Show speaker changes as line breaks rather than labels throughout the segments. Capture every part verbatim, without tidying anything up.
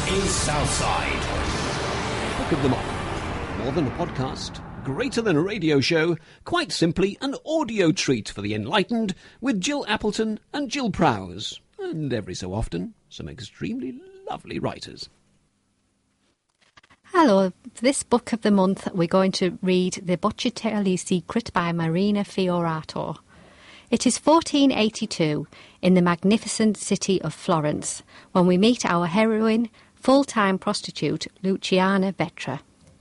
is Southside.
Book of the Month. More than a podcast, greater than a radio show, quite simply an audio treat for the enlightened with Jill Appleton and Jill Prowse. And every so often, some extremely lovely writers.
Hello, for this book of the month we're going to read The Botticelli Secret by Marina Fiorato. It is fourteen eighty-two in the magnificent city of Florence when we meet our heroine, full-time prostitute Luciana Vetra.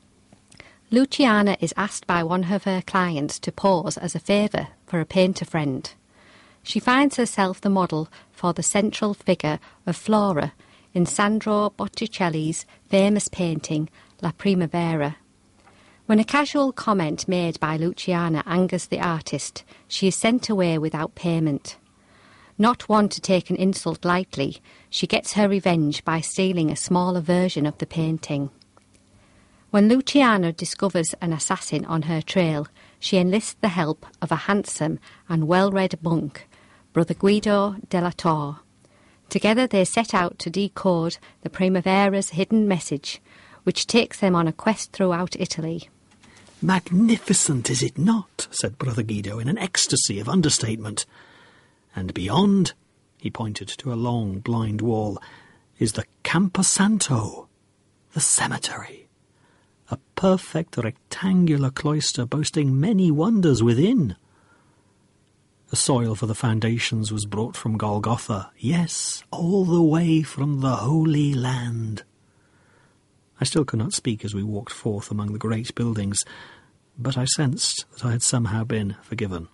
Luciana is asked by one of her clients to pose as a favour for a painter friend. She finds herself the model for the central figure of Flora in Sandro Botticelli's famous painting La Primavera. When a casual comment made by Luciana angers the artist, she is sent away without payment. Not one to take an insult lightly, she gets her revenge by stealing a smaller version of the painting. When Luciana discovers an assassin on her trail, she enlists the help of a handsome and well-read monk, Brother Guido della Torre. Together they set out to decode the Primavera's hidden message, which takes them on a quest throughout Italy.
"Magnificent, is it not?" said Brother Guido in an ecstasy of understatement. "And beyond," he pointed to a long blind wall, "is the Camposanto, the cemetery. A perfect rectangular cloister boasting many wonders within. The soil for the foundations was brought from Golgotha, yes, all the way from the Holy Land." I still could not speak as we walked forth among the great buildings, but I sensed that I had somehow been forgiven.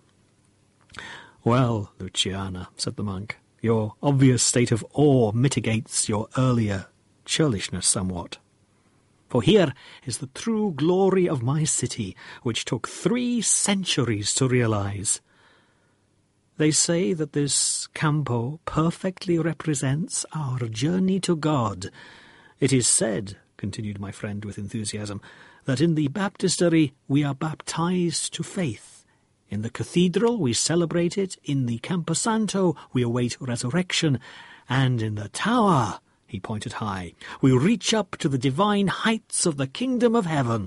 "Well, Luciana," said the monk, "your obvious state of awe mitigates your earlier churlishness somewhat. For here is the true glory of my city, which took three centuries to realize. They say that this Campo perfectly represents our journey to God. It is said," continued my friend with enthusiasm, "that in the baptistery we are baptized to faith. In the cathedral we celebrate it, in the Camposanto we await resurrection, and in the tower," he pointed high, "we reach up to the divine heights of the kingdom of heaven."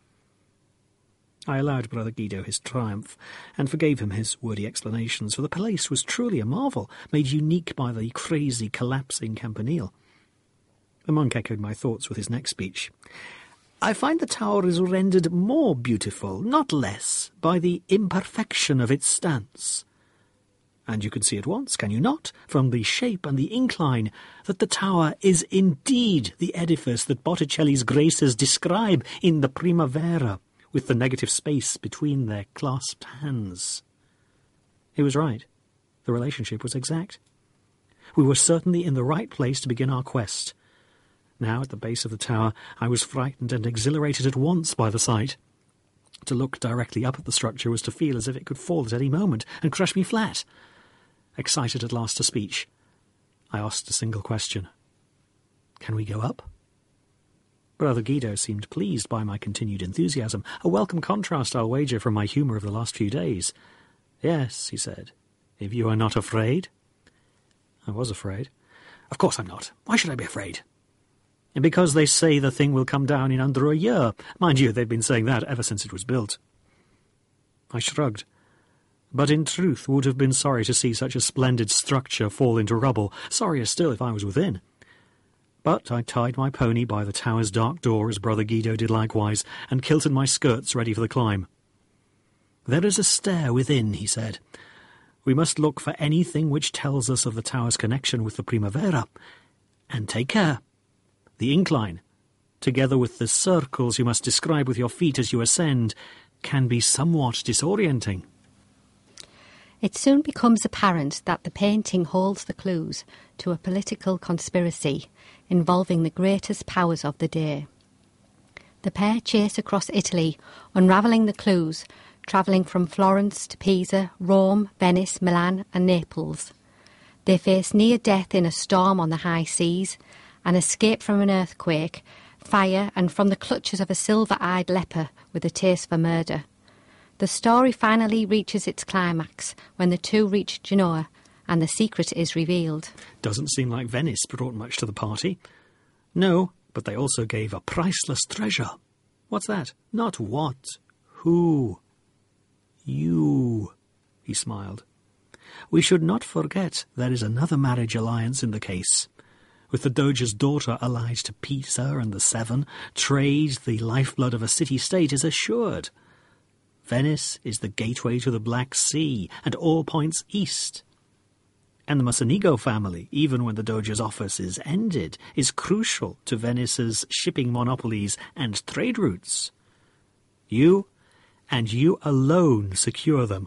I allowed Brother Guido his triumph, and forgave him his wordy explanations, for the place was truly a marvel, made unique by the crazy collapsing campanile. The monk echoed my thoughts with his next speech. "I find the tower is rendered more beautiful, not less, by the imperfection of its stance. And you can see at once, can you not, from the shape and the incline, that the tower is indeed the edifice that Botticelli's graces describe in the Primavera, with the negative space between their clasped hands." He was right. The relationship was exact. We were certainly in the right place to begin our quest. Now, at the base of the tower, I was frightened and exhilarated at once by the sight. To look directly up at the structure was to feel as if it could fall at any moment and crush me flat. Excited at last to speech, I asked a single question. "Can we go up?" Brother Guido seemed pleased by my continued enthusiasm, a welcome contrast, I'll wager, from my humour of the last few days. "Yes," he said, "if you are not afraid." I was afraid. "Of course I'm not. Why should I be afraid?" "And because they say the thing will come down in under a year. Mind you, they've been saying that ever since it was built." I shrugged, but in truth would have been sorry to see such a splendid structure fall into rubble, sorrier still if I was within. But I tied my pony by the tower's dark door, as Brother Guido did likewise, and kilted my skirts ready for the climb. "There is a stair within," he said. "We must look for anything which tells us of the tower's connection with the Primavera. And take care. The incline, together with the circles you must describe with your feet as you ascend, can be somewhat disorienting."
It soon becomes apparent that the painting holds the clues to a political conspiracy involving the greatest powers of the day. The pair chase across Italy, unravelling the clues, travelling from Florence to Pisa, Rome, Venice, Milan and Naples. They face near death in a storm on the high seas, an escape from an earthquake, fire, and from the clutches of a silver-eyed leper with a taste for murder. The story finally reaches its climax when the two reach Genoa and the secret is revealed.
Doesn't seem like Venice brought much to the party. No, but they also gave a priceless treasure. What's that? Not what. Who? You, he smiled. We should not forget there is another marriage alliance in the case. With the Doge's daughter allied to Peter and the Seven, trade, the lifeblood of a city-state, is assured. Venice is the gateway to the Black Sea, and all points east. And the Mocenigo family, even when the Doge's office is ended, is crucial to Venice's shipping monopolies and trade routes. You, and you alone, secure them.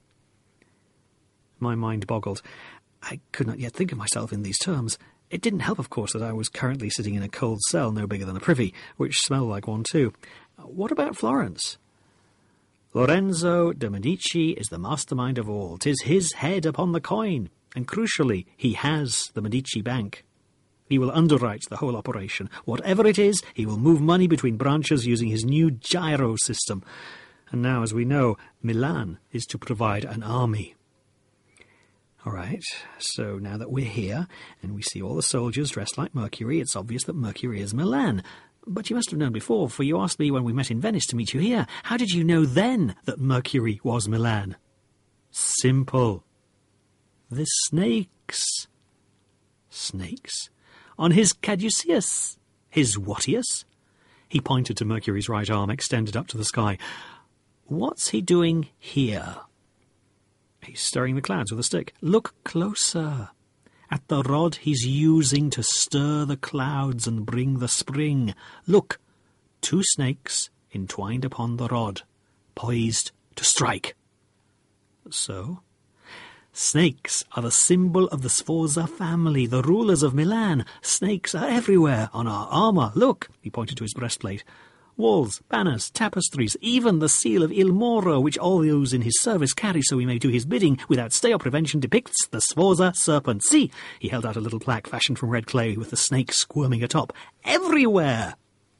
My mind boggled. I could not yet think of myself in these terms. It didn't help, of course, that I was currently sitting in a cold cell no bigger than a privy, which smelled like one too. What about Florence? Lorenzo de' Medici is the mastermind of all. 'Tis his head upon the coin, and crucially, he has the Medici Bank. He will underwrite the whole operation. Whatever it is, he will move money between branches using his new gyro system. And now, as we know, Milan is to provide an army. All right, so now that we're here, and we see all the soldiers dressed like Mercury, it's obvious that Mercury is Milan. But you must have known before, for you asked me when we met in Venice to meet you here. How did you know then that Mercury was Milan? Simple. The snakes. Snakes? On his caduceus. His whatius? He pointed to Mercury's right arm, extended up to the sky. What's he doing here? He's stirring the clouds with a stick. Look closer. At the rod he's using to stir the clouds and bring the spring. Look, two snakes entwined upon the rod, poised to strike. So, snakes are the symbol of the Sforza family, the rulers of Milan. Snakes are everywhere, on our armour. Look, he pointed to his breastplate. Walls, banners, tapestries, even the seal of Il Moro, which all those in his service carry so we may do his bidding without stay or prevention, depicts the Sforza serpent. See, he held out a little plaque fashioned from red clay with the snake squirming atop. Everywhere!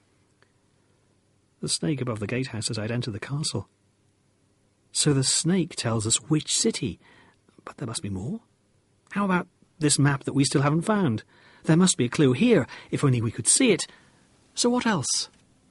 The snake above the gatehouse as I'd entered the castle. So the snake tells us which city. But there must be more. How about this map that we still haven't found? There must be a clue here, if only we could see it. So what else?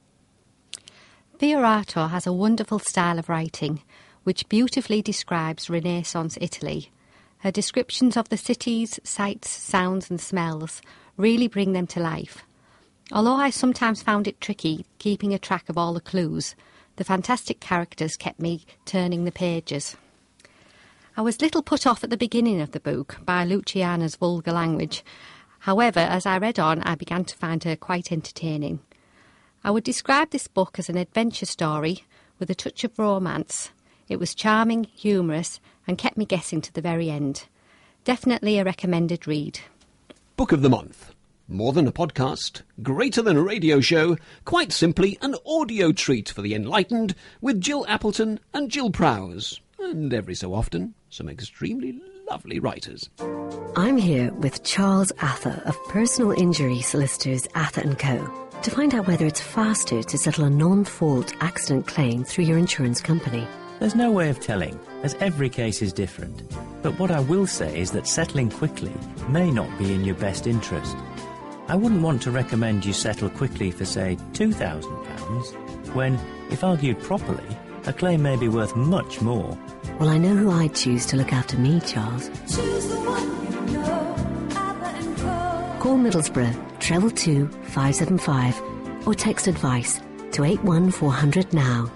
Fiorato has a wonderful style of writing, which beautifully describes Renaissance Italy. Her descriptions of the cities, sights, sounds and smells really bring them to life. Although I sometimes found it tricky keeping a track of all the clues, the fantastic characters kept me turning the pages. I was little put off at the beginning of the book by Luciana's vulgar language. However, as I read on, I began to find her quite entertaining. I would describe this book as an adventure story with a touch of romance. It was charming, humorous, and kept me guessing to the very end. Definitely a recommended read.
Book of the Month. More than a podcast, greater than a radio show, quite simply an audio treat for the enlightened with Jill Appleton and Jill Prowse. And every so often, some extremely lovely writers.
I'm here with Charles Ather of Personal Injury Solicitors Ather and Co. to find out whether it's faster to settle a non-fault accident claim through your insurance company.
There's no way of telling, as every case is different. But what I will say is that settling quickly may not be in your best interest. I wouldn't want to recommend you settle quickly for, say, two thousand pounds, when, if argued properly, a claim may be worth much more.
Well, I know who I'd choose to look after me, Charles.
Choose the one you know, Ather and Co.
Call Middlesbrough, treble two five seven five, or text advice to eight one four hundred now.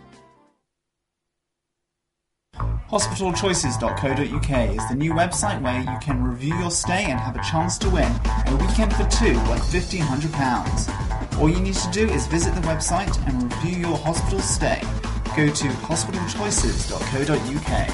hospital choices dot co dot uk is the new website where you can review your stay and have a chance to win a weekend for two worth fifteen hundred pounds. All you need to do is visit the website and review your hospital stay. Go to hospital choices dot co dot uk.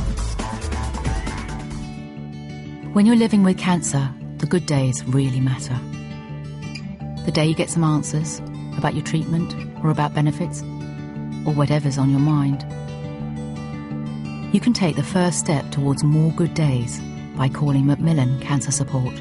When you're living with cancer, the good days really matter. The day you get some answers about your treatment or about benefits, or whatever's on your mind. You can take the first step towards more good days by calling Macmillan Cancer Support.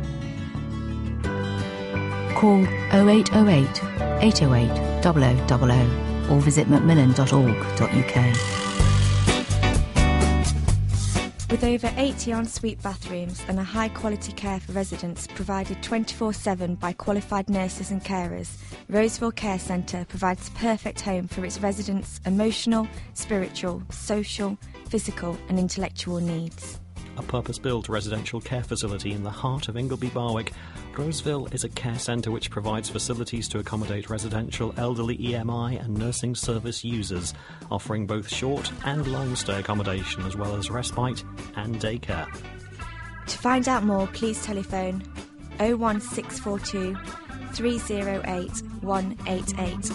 Call oh eight oh eight, eight oh eight, double oh double oh or visit macmillan dot org dot uk.
With over eighty ensuite bathrooms and a high-quality care for residents provided twenty-four seven by qualified nurses and carers, Roseville Care Centre provides the perfect home for its residents' emotional, spiritual, social, physical and intellectual needs.
A purpose-built residential care facility in the heart of Ingleby Barwick, Roseville is a care centre which provides facilities to accommodate residential, elderly E M I and nursing service users, offering both short and long-stay accommodation as well as respite and daycare.
To find out more, please telephone oh one six four two, three oh eight, one eight eight.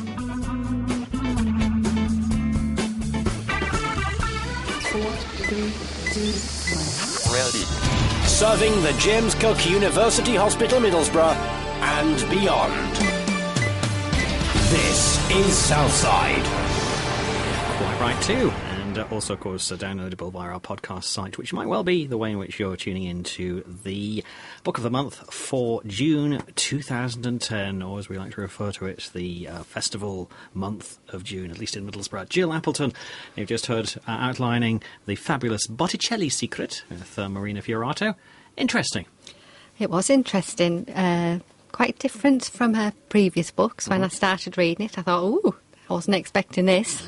Four, three, two, one.
Ready. Serving the James Cook University Hospital, Middlesbrough, and beyond. This is Southside.
Quite right too. And uh, also, of course, uh, downloadable via our podcast site, which might well be the way in which you're tuning into the Book of the Month for June two thousand ten, or as we like to refer to it, the uh, festival month of June, at least in Middlesbrough. Jill Appleton, you've just heard uh, outlining the fabulous Botticelli Secret with uh, Marina Fiorato. Interesting.
It was interesting. Uh, quite different from her previous books. When mm-hmm. I started reading it, I thought, ooh, I wasn't expecting this.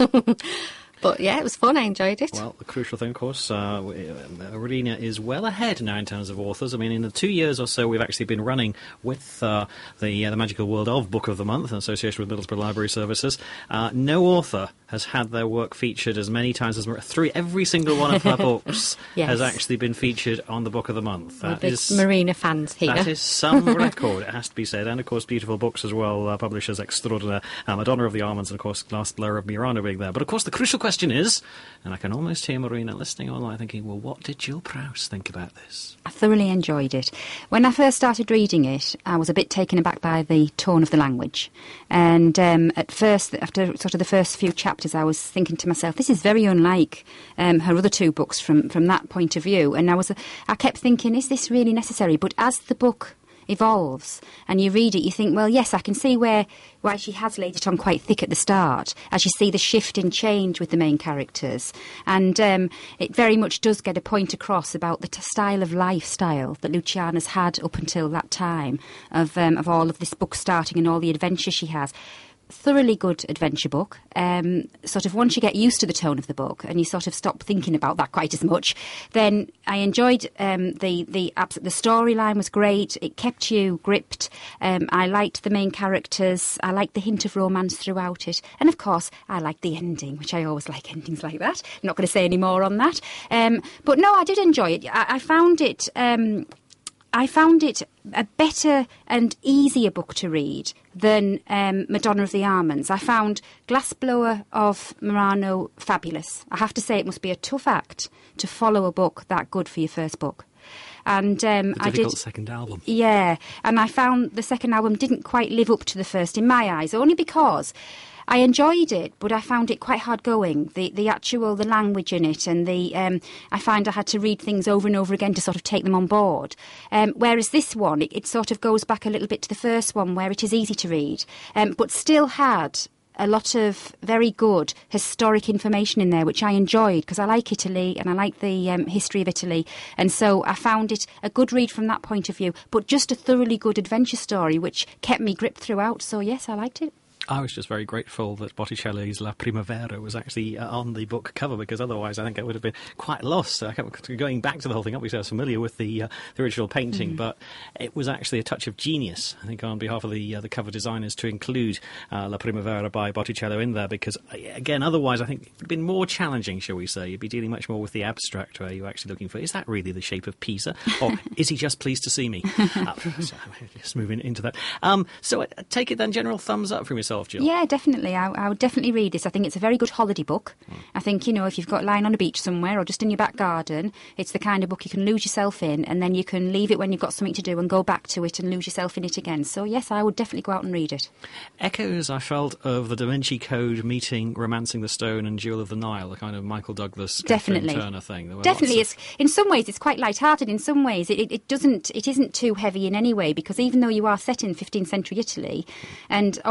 But yeah, it was fun. I enjoyed it.
Well, the crucial thing, of course, uh, Marina is well ahead now in terms of authors. I mean, in the two years or so we've actually been running with uh, the uh, the magical world of Book of the Month in association with Middlesbrough Library Services. Uh, no author has had their work featured as many times as Marina. Three, every single one of her books yes. has actually been featured on the Book of the Month.
That big is, Marina fans here.
That is some record, it has to be said. And, of course, beautiful books as well, uh, publishers extraordinaire, uh, Madonna of the Almonds, and, of course, Last Blur of Murano being there. But, of course, the crucial question is, and I can almost hear Marina listening online thinking, well, what did Jill Prowse think about this?
I thoroughly enjoyed it. When I first started reading it, I was a bit taken aback by the tone of the language. And um, at first, after sort of the first few chapters, I was thinking to myself, this is very unlike um, her other two books from, from that point of view. And I was, I kept thinking, is this really necessary? But as the book evolves and you read it, you think, well, yes, I can see where why she has laid it on quite thick at the start, as you see the shift in change with the main characters. And um, it very much does get a point across about the t- style of lifestyle that Luciana's had up until that time, of um, of all of this book starting and all the adventures she has. Thoroughly good adventure book. Um, sort of once you get used to the tone of the book and you sort of stop thinking about that quite as much, then I enjoyed um, the the the storyline was great. It kept you gripped. Um, I liked the main characters. I liked the hint of romance throughout it, and of course I liked the ending, which I always like endings like that. I'm not going to say any more on that. Um, but no, I did enjoy it. I, I found it. Um, I found it a better and easier book to read than um, Madonna of the Almonds. I found Glassblower of Murano fabulous. I have to say it must be a tough act to follow a book that good for your first book. And um,
the difficult
I did,
second album.
Yeah, and I found the second album didn't quite live up to the first in my eyes, only because I enjoyed it, but I found it quite hard going. The the actual the language in it, and the um, I find I had to read things over and over again to sort of take them on board. Um, whereas this one, it, it sort of goes back a little bit to the first one, where it is easy to read, um, but still had a lot of very good historic information in there, which I enjoyed because I like Italy and I like the um, history of Italy, and so I found it a good read from that point of view, but just a thoroughly good adventure story which kept me gripped throughout. So yes, I liked it.
I was just very grateful that Botticelli's La Primavera was actually uh, on the book cover, because otherwise I think I would have been quite lost. I kept going back to the whole thing. Obviously I was familiar with the, uh, the original painting, mm. but it was actually a touch of genius, I think, on behalf of the uh, the cover designers to include uh, La Primavera by Botticelli in there, because, again, otherwise I think it would have been more challenging, shall we say. You'd be dealing much more with the abstract, where you're actually looking for, is that really the shape of Pisa? Or is he just pleased to see me? uh, so, just moving into that. Um, so I take it then, general thumbs up from yourself, Jill.
Yeah, definitely. I, I would definitely read this. I think it's a very good holiday book. Mm. I think, you know, if you've got lying on a beach somewhere or just in your back garden, it's the kind of book you can lose yourself in, and then you can leave it when you've got something to do and go back to it and lose yourself in it again. So, yes, I would definitely go out and read it.
Echoes, I felt, of the Da Vinci Code meeting Romancing the Stone and Jewel of the Nile, the kind of Michael Douglas,
definitely.
Catherine Turner thing.
Definitely.
Of...
It's, in some ways, it's quite light-hearted. In some ways, it, it, it doesn't. It isn't too heavy in any way, because even though you are set in fifteenth century Italy, and obviously you've got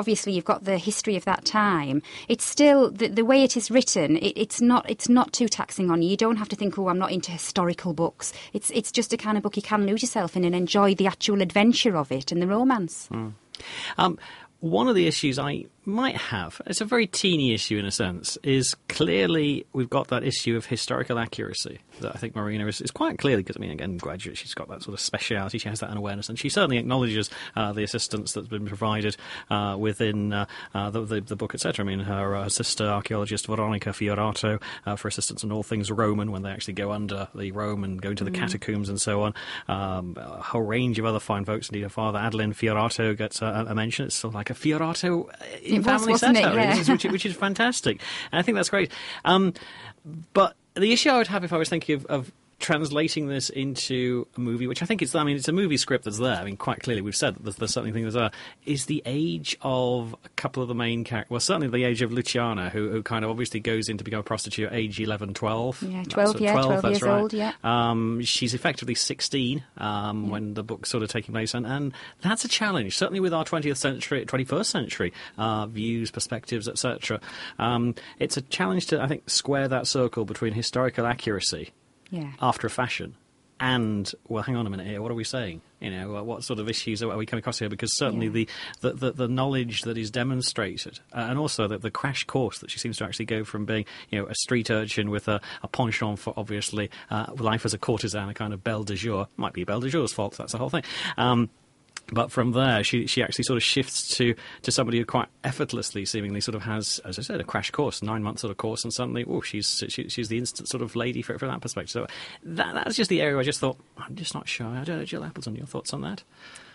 got the history of that time, it's still the, the way it is written. It, it's not it's not too taxing on you. You don't have to think, oh, I'm not into historical books. It's it's just a kind of book you can lose yourself in and enjoy the actual adventure of it and the romance.
Mm. Um, one of the issues I might have, it's a very teeny issue in a sense, is clearly we've got that issue of historical accuracy that I think Marina is, is quite clearly, because, I mean, again, graduate, she's got that sort of speciality, she has that awareness, and she certainly acknowledges uh, the assistance that's been provided uh, within uh, uh, the, the, the book, et cetera. I mean, her uh, sister, archaeologist Veronica Fiorato, uh, for assistance in all things Roman, when they actually go under the Rome and go into the mm. catacombs and so on. Um, a whole range of other fine folks. Indeed, her father, Adeline Fiorato, gets a, a mention. It's sort of like a Fiorato in family
wasn't it?
satire,
Yeah.
which, which, which is fantastic. And I think that's great. Um, but the issue I would have if I was thinking of, of translating this into a movie, which I think it's, I mean, it's a movie script that's there. I mean, quite clearly we've said that there's, there's certainly things there, is the age of a couple of the main characters. Well, certainly the age of Luciana, who, who kind of obviously goes in to become a prostitute at age eleven, twelve.
Yeah, twelve, yeah, twelve, twelve years
right.
old, yeah.
Um, she's effectively sixteen um, yeah. when the book's sort of taking place, and, and that's a challenge, certainly with our twentieth century, twenty-first century uh, views, perspectives, et cetera. Um, it's a challenge to, I think, square that circle between historical accuracy
yeah.
after a fashion and, well, hang on a minute here, what are we saying? You know, what sort of issues are we coming across here? Because certainly yeah. the, the, the, the knowledge that is demonstrated, uh, and also the, the crash course that she seems to actually go from being, you know, a street urchin with a, a penchant for, obviously, uh, life as a courtesan, a kind of belle de jour. Might be belle de jour's fault, that's the whole thing. Um, But from there, she she actually sort of shifts to, to somebody who quite effortlessly, seemingly, sort of has, as I said, a crash course, nine-month sort of course, and suddenly, oh, she's she, she's the instant sort of lady for, from that perspective. So that that's just the area where I just thought, I'm just not sure. I don't know, Jill Appleton, your thoughts on that?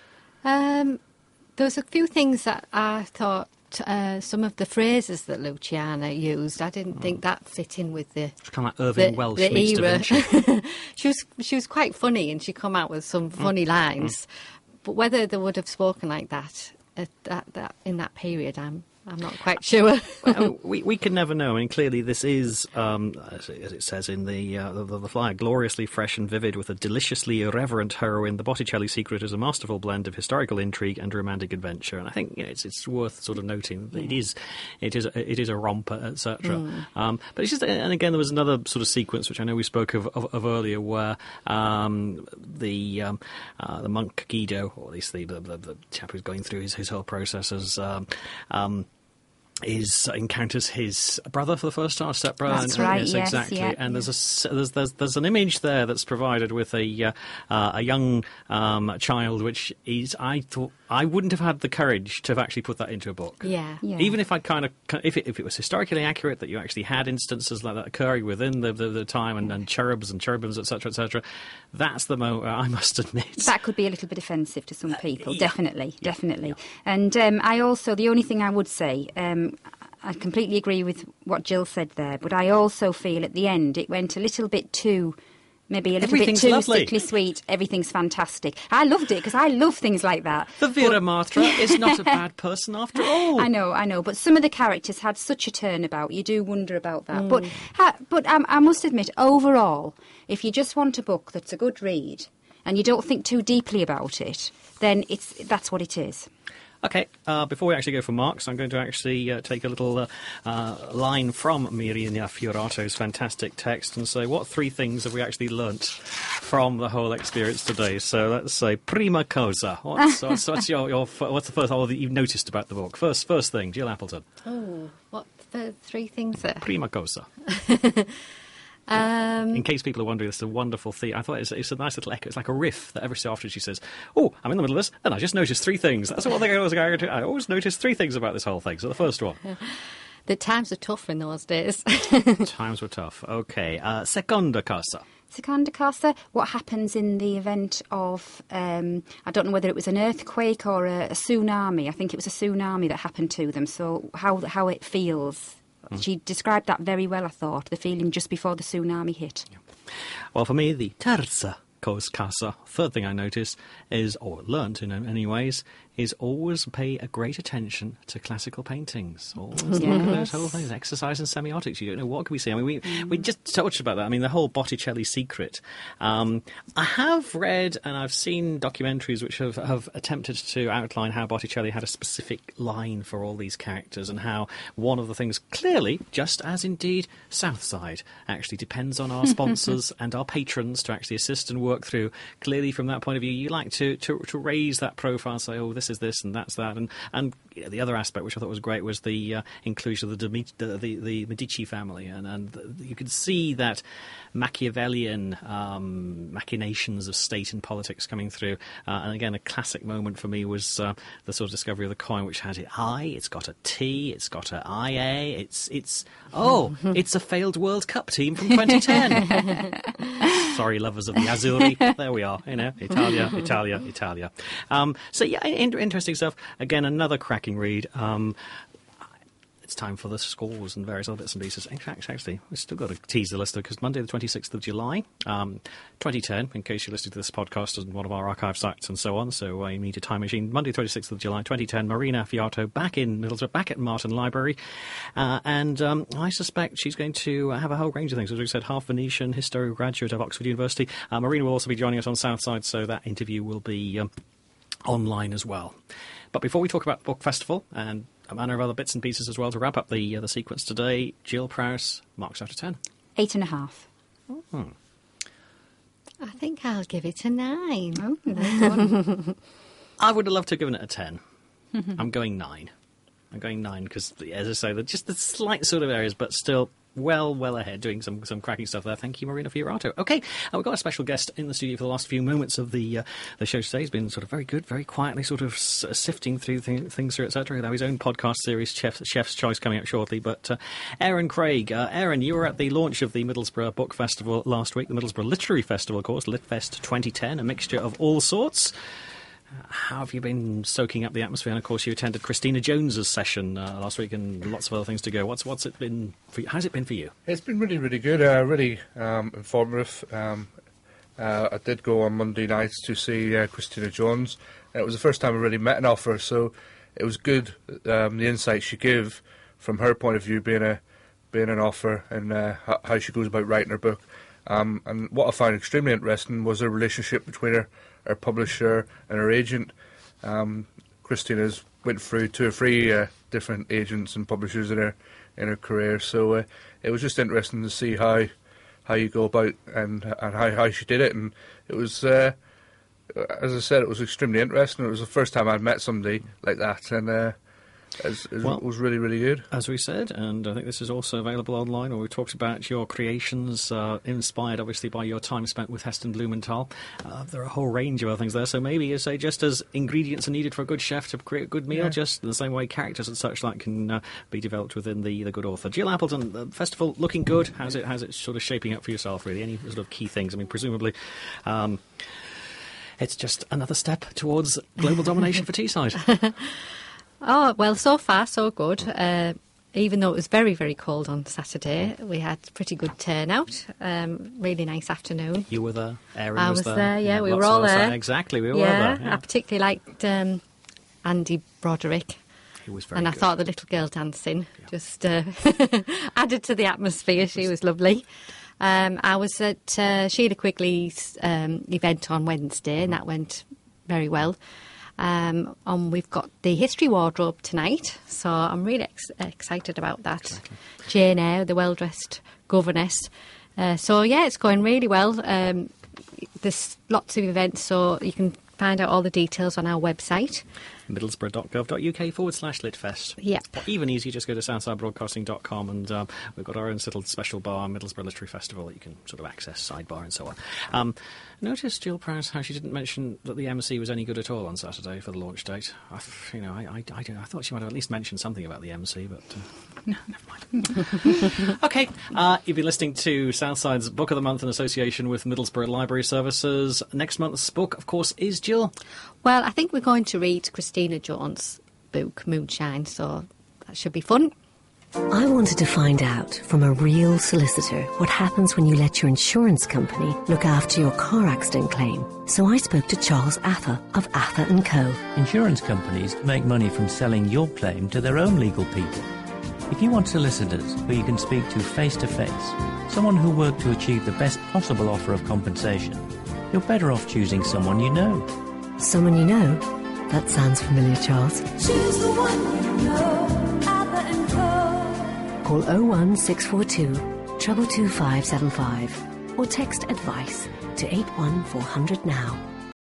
Um, there was a few things that I thought, uh, some of the phrases that Luciana used, I didn't mm. think that fit in with the...
It's kind of like Irving
the,
Welsh
the
meets Da Vinci.
she was she was quite funny, and she come out with some funny mm. lines. Mm. But whether they would have spoken like that at that, that in that period, I'm I'm not quite sure.
Well, we we can never know. I mean, clearly this is, um, as, it, as it says in the, uh, the the flyer, gloriously fresh and vivid with a deliciously irreverent heroine. The Botticelli secret is a masterful blend of historical intrigue and romantic adventure. And I think, you know, it's it's worth sort of noting that yeah. it is it is a, it is a romper, et cetera. Mm. Um, but it's just, and again, there was another sort of sequence which I know we spoke of, of, of earlier, where um, the um, uh, the monk Guido, or at least the the, the, the chap who's going through his, his whole process as um, um, is encounters his brother for the first time, stepbrother.
That's right.
Yes,
yes
exactly.
Yeah,
and
yeah.
there's a there's, there's there's an image there that's provided with a uh, uh, a young um, child, which is I thought I wouldn't have had the courage to have actually put that into a book.
Yeah.
yeah.
Even if I kind of if it, if it was historically accurate that you actually had instances like that occurring within the the, the time and, and cherubs and cherubims, et cetera, et cetera. That's the moment I must admit
that could be a little bit offensive to some people.
Uh, yeah.
Definitely,
yeah.
definitely.
Yeah.
And um, I also the only thing I would say. Um, I completely agree with what Jill said there, but I also feel at the end it went a little bit too, maybe a little bit too
lovely.
sickly sweet. Everything's fantastic. I loved it because I love things like that.
The Vera Matra is not a bad person after all.
I know, I know, but some of the characters had such a turnabout. You do wonder about that.
Mm.
But ha, but um, I must admit, overall, if you just want a book that's a good read and you don't think too deeply about it, then it's that's what it is.
Okay, uh, before we actually go for marks, I'm going to actually uh, take a little uh, uh, line from Marina Fiorato's fantastic text and say, what three things have we actually learnt from the whole experience today? So let's say, prima cosa. What's, what's, what's, your, your, what's the first thing that you've noticed about the book? First, first thing, Jill Appleton.
Oh, what the three things there?
Prima cosa.
Um,
in case people are wondering, it's a wonderful theme. I thought it's, it's a nice little echo. It's like a riff that every so often she says, oh, I'm in the middle of this, and I just noticed three things. That's what I was going to I always noticed three things about this whole thing. So the first one.
The times were tough in those days.
Times were tough. Okay. Uh, seconda cosa.
Seconda cosa, what happens in the event of, um, I don't know whether it was an earthquake or a, a tsunami. I think it was a tsunami that happened to them. So how how it feels. Mm. She described that very well, I thought, the feeling just before the tsunami hit.
Yeah. Well, for me, the terza cosa, third thing I noticed is, or learnt in many ways, is always pay a great attention to classical paintings. Always look at those
Yes.
whole things, exercise and semiotics. You don't know what can we see. I mean, we we just touched about that. I mean, the whole Botticelli secret. Um, I have read and I've seen documentaries which have, have attempted to outline how Botticelli had a specific line for all these characters, and how one of the things clearly, just as indeed Southside, actually depends on our sponsors and our patrons to actually assist and work through. Clearly, from that point of view, you like to, to, to raise that profile and say, oh, this is this and that's that. And, and you know, the other aspect, which I thought was great, was the uh, inclusion of the, Demi- the, the the Medici family. And, and the, you could see that Machiavellian um, machinations of state and politics coming through. Uh, and again, a classic moment for me was uh, the sort of discovery of the coin, which had it I, it's got a T, it's got a I A, it's, it's oh, it's a failed World Cup team from twenty ten. Sorry, lovers of the Azzurri. There we are, you know, Italia, Italia, Italia. Um, so, yeah, in- interesting stuff. Again, another cracking read. Um, it's time for the scores and various other bits and pieces. In fact, actually, we've still got to tease the listener, because Monday the twenty-sixth of July, um, twenty ten, in case you're listening to this podcast on one of our archive sites and so on, so uh, you need a time machine. Monday the twenty-sixth of July, twenty ten, Marina Fiato back in Middlesbrough, back at Martin Library. Uh, and um, I suspect she's going to have a whole range of things. As we said, half Venetian, history graduate of Oxford University. Uh, Marina will also be joining us on Southside, so that interview will be um, online as well. But before we talk about the book festival and a manner of other bits and pieces as well, to wrap up the uh, the sequence today, Jill Prowse, marks out of ten.
Eight and a half.
Hmm.
I think I'll give it a nine.
Oh, nice one.
I would have loved to have given it a ten. I'm going nine. I'm going nine because, as I say, they're just the slight sort of areas, but still well, well ahead, doing some, some cracking stuff there. Thank you, Marina Fiorato. Okay, uh, we've got a special guest in the studio for the last few moments of the uh, the show today. He's been sort of very good, very quietly sort of s- sifting through th- things through, et cetera. He'll have his own podcast series, Chef, Chef's Choice, coming up shortly. But uh, Aaron Craig. Uh, Aaron, you were at the launch of the Middlesbrough Book Festival last week, the Middlesbrough Literary Festival, of course, LitFest twenty ten, a mixture of all sorts. How have you been soaking up the atmosphere? And of course, you attended Christina Jones's session uh, last week, and lots of other things to go. What's what's it been? For you? How's it been for you?
It's been really, really good. Uh, really um, informative. Um, uh, I did go on Monday nights to see uh, Christina Jones. It was the first time I really met an author, so it was good. Um, the insight she gave from her point of view, being a being an author, and uh, how, how she goes about writing her book. Um, and what I found extremely interesting was the relationship between her, her publisher and her agent. Um, Christina's went through two or three uh, different agents and publishers in her in her career, so uh, it was just interesting to see how how you go about and and how, how she did it. And it was, uh, as I said, it was extremely interesting. It was the first time I'd met somebody like that, and uh, it, it
Well,
was really, really good.
As we said, and I think this is also available online, where we talked about your creations, uh, inspired obviously by your time spent with Heston Blumenthal. Uh, there are a whole range of other things there, so maybe you say just as ingredients are needed for a good chef to create a good meal,
Yeah.
just in the same way characters and such like can uh, be developed within the, the good author. Jill Appleton, the festival looking good. How's it, how's it sort of shaping up for yourself, really? Any sort of key things? I mean, presumably... Um, it's just another step towards global domination for Teesside.
Oh, well, so far, so good. Uh, even though it was very, very cold on Saturday, we had pretty good turnout. Um, really nice afternoon.
You were there, Aaron
I
was,
was
there.
there, yeah, we
lots
were all
of us
there.
Exactly, we were
yeah,
there. Yeah.
I particularly liked um, Andy Broderick.
He was very
and I
good.
thought the little girl dancing just uh, added to the atmosphere. She was lovely. Um, I was at uh, Sheila Quigley's um, event on Wednesday, and that went very well. Um, and we've got the History Wardrobe tonight, so I'm really ex- excited about that.
Exactly.
Jane Eyre, the well-dressed governess. Uh, so, yeah, it's going really well. Um, there's lots of events, so you can find out all the details on our website.
middlesbrough.gov.uk forward slash litfest.
Yep.
Or even easier, just go to southside broadcasting dot com, and um, we've got our own little special bar, Middlesbrough Literary Festival, that you can sort of access, sidebar and so on. Um, notice, Jill Prowse, how she didn't mention that the M C was any good at all on Saturday for the launch date. I, you know, I, I, I, don't- I thought she might have at least mentioned something about the M C, but uh, no, never mind. Okay, uh, you've been listening to Southside's Book of the Month in association with Middlesbrough Library Services. Next month's book, of course, is Jill.
Well, I think we're going to read Christina Jones' book, Moonshine, so that should be fun.
I wanted to find out from a real solicitor what happens when you let your insurance company look after your car accident claim. So I spoke to Charles Ather of Ather and Co.
Insurance companies make money from selling your claim to their own legal people. If you want solicitors who you can speak to face to face, someone who work to achieve the best possible offer of compensation, you're better off choosing someone you know.
Someone you know? That sounds familiar, Charles.
Choose the one you know, Ather and Co.
Call oh one six four two, two two five seven five or text advice to eight one four hundred now.